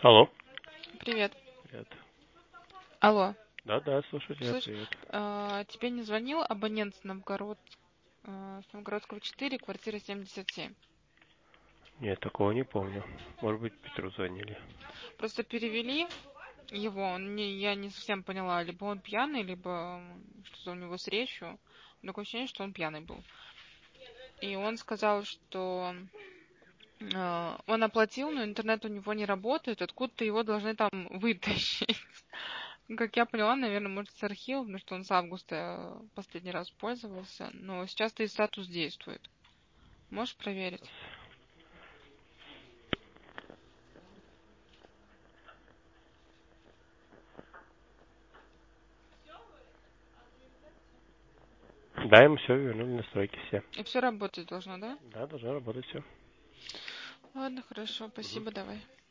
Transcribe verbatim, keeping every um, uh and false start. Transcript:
Алло. Привет. Привет. Алло. Да, да, слушаю тебя, Слышь, привет. а, тебе не звонил абонент с Новгород, а, с Новгородского четыре, квартира семьдесят семь? Нет, такого не помню. Может быть, Петру звонили. Просто перевели его, он не, я не совсем поняла, либо он пьяный, либо м, что-то у него с речью. Такое ощущение, что он пьяный был. И он сказал, что а, он оплатил, но интернет у него не работает, откуда-то его должны там вытащить. Ну, как я поняла, наверное, может, с архива, потому что он с августа э, последний раз пользовался. Но сейчас-то и статус действует. Можешь проверить? Да, ему все вернули настройки все. И все работать должно, да? Да, должно работать все. Ладно, хорошо, спасибо, давай.